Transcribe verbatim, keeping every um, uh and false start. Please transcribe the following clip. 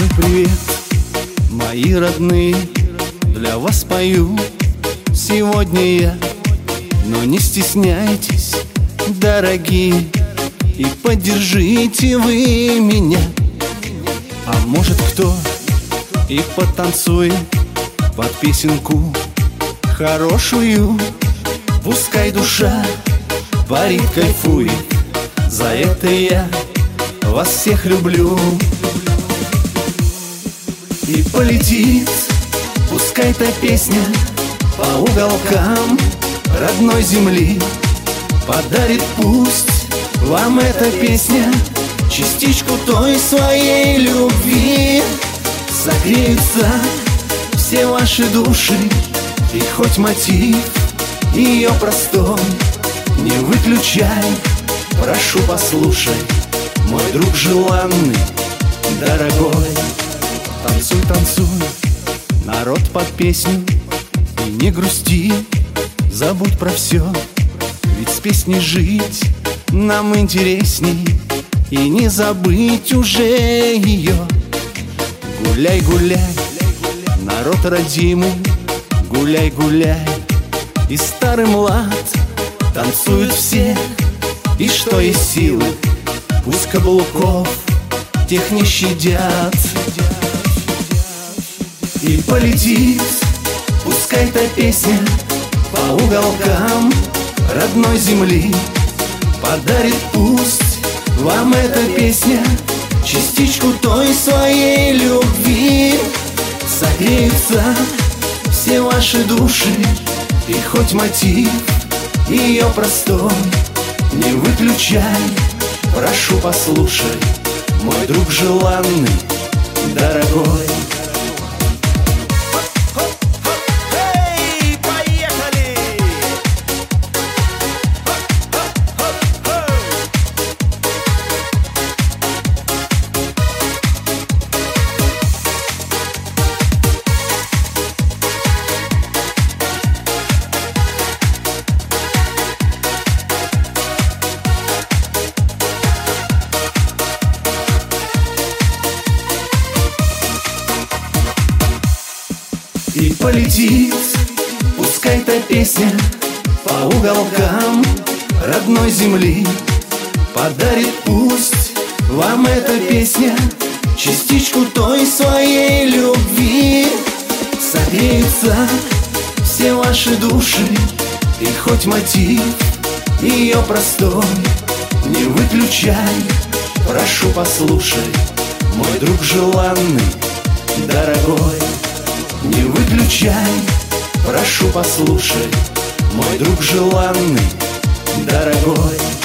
Большой привет, мои родные, для вас пою сегодня я. Но не стесняйтесь, дорогие, и поддержите вы меня. А может кто и потанцует под песенку хорошую. Пускай душа парит, кайфует, за это я вас всех люблю. И полетит, пускай та песня по уголкам родной земли. Подарит пусть вам эта песня частичку той своей любви. Согреются все ваши души, и хоть мотив ее простой не выключай, прошу, послушай, мой друг желанный, дорогой. Танцуй, танцуй, народ, под песню, и не грусти, забудь про все, ведь с песней жить нам интересней, и не забыть уже ее. Гуляй, гуляй, народ родимый, гуляй, гуляй, и старый млад танцуют все, и что есть силы, пусть каблуков тех не щадят. И полетит, пускай та песня по уголкам родной земли. Подарит пусть вам эта песня частичку той своей любви. Согреются все ваши души, и хоть мотив ее простой не выключай, прошу, послушай, мой друг желанный, дорогой. И полетит, пускай та песня по уголкам родной земли. Подарит пусть вам эта песня частичку той своей любви. Согреются все ваши души, и хоть мотив ее простой не выключай, прошу, послушай, мой друг желанный, дорогой. Не выключай, прошу, послушай, мой друг желанный, дорогой.